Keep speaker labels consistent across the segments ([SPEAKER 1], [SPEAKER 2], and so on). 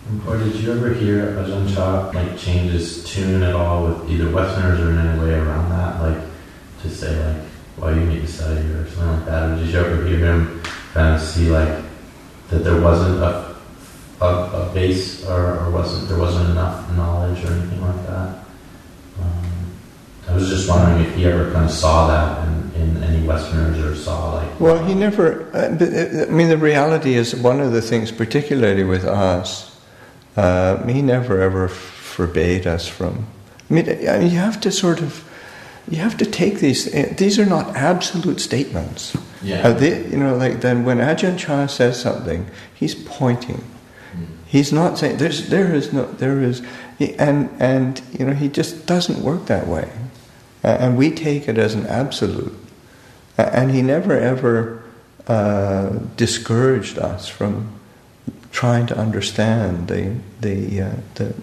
[SPEAKER 1] Or did you ever hear Ajahn Chah like change his tune at all with either Westerners or in any way around that, like to say like, well, you need to study or something like that? Or did you ever hear him kind of see like that there wasn't a base or there wasn't enough knowledge or anything like that? I was just wondering if he ever kind of saw that in any Westerners or saw like...
[SPEAKER 2] Well, he never... I mean, the reality is one of the things, particularly with us, he never ever forbade us from... I mean, you have to sort of... You have to take these are not absolute statements.
[SPEAKER 1] Yeah.
[SPEAKER 2] Like then when Ajahn Chah says something, he's pointing. He's not saying, and he just doesn't work that way. And we take it as an absolute. And he never ever discouraged us from trying to understand the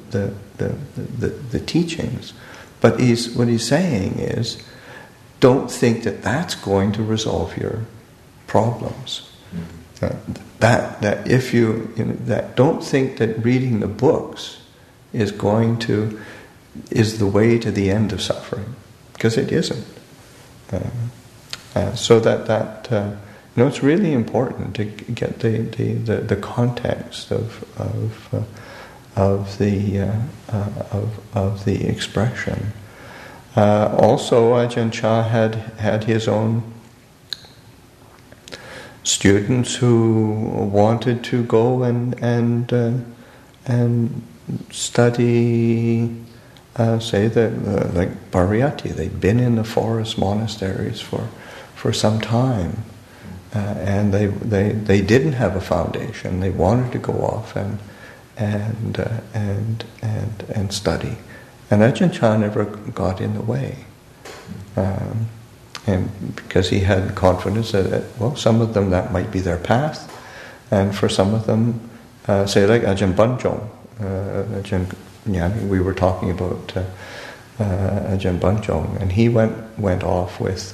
[SPEAKER 2] teachings. But what he's saying is, don't think that that's going to resolve your problems. That if you don't think that reading the books is the way to the end of suffering, because it isn't. So that it's really important to get the context of the expression. Also, Ajahn Chah had his own students who wanted to go and study, like Pariyatti. They'd been in the forest monasteries for some time, and they didn't have a foundation. They wanted to go off and study, and Ajahn Chah never got in the way. And because he had confidence that, some of them that might be their path, and for some of them, say like Ajahn Banjong, Ajahn Nyani, we were talking about Ajahn Banjong, and he went off with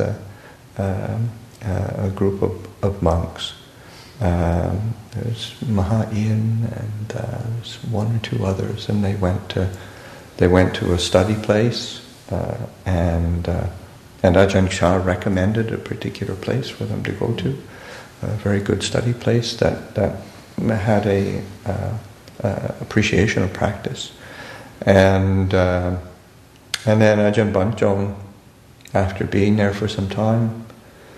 [SPEAKER 2] a group of monks. There's Maha Ian and there's one or two others, and they went to a study place, and Ajahn Chah recommended a particular place for them to go to, a very good study place that had a appreciation of practice, and then Ajahn Banjong, after being there for some time,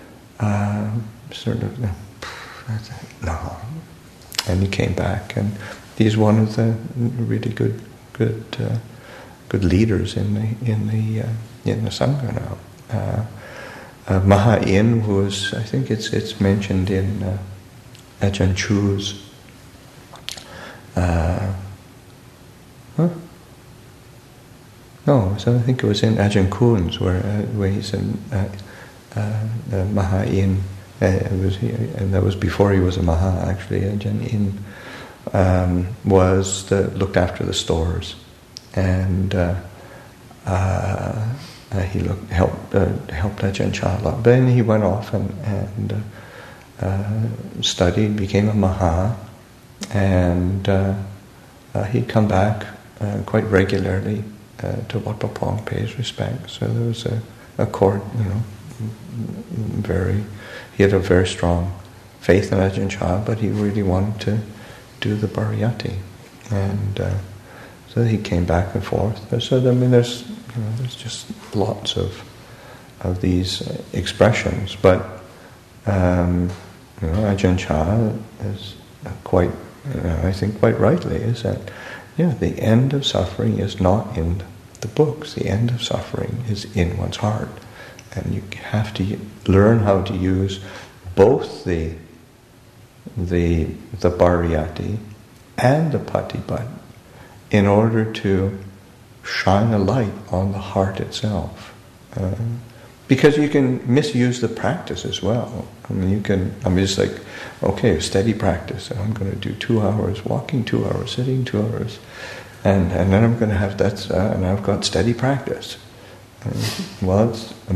[SPEAKER 2] no, and he came back, and he's one of the really good leaders in the Sangha now. Maha Yin was, I think it's mentioned in Ajahn Chu's. No, so I think it was in Ajahn Kun's where he said Maha Yin. And that was before he was a Maha, actually. Ajahn Yin looked after the stores, and he helped Ajahn Chah a lot. Then he went off and studied, became a Maha, and he'd come back quite regularly to Wat Pah Pong, pays respect. So there was a court, he had a very strong faith in Ajahn Chah, but he really wanted to do the Pariyatti, and so he came back and forth. So there's just lots of these expressions, but Ajahn Chah is quite, I think quite rightly, is that the end of suffering is not in the books. The end of suffering is in one's heart. And you have to learn how to use both the Pariyatti and the Patipat in order to shine a light on the heart itself. Because you can misuse the practice as well. It's like, okay, steady practice. I'm going to do 2 hours walking, 2 hours sitting, 2 hours, and then I'm going to have that, and I've got steady practice. Well, it's a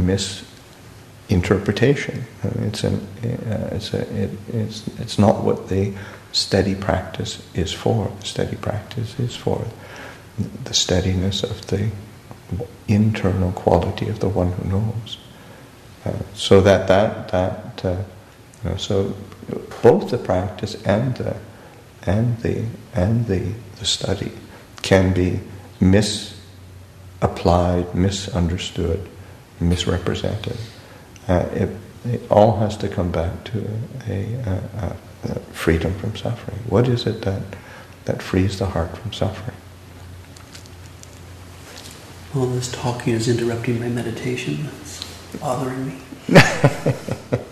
[SPEAKER 2] misinterpretation. It's not what the steady practice is for. Steady practice is for the steadiness of the internal quality of the one who knows. So so both the practice and the study can be misapplied, misunderstood, misrepresented. It all has to come back to a freedom from suffering. What is it that frees the heart from suffering?
[SPEAKER 3] All this talking is interrupting my meditation. It's bothering me.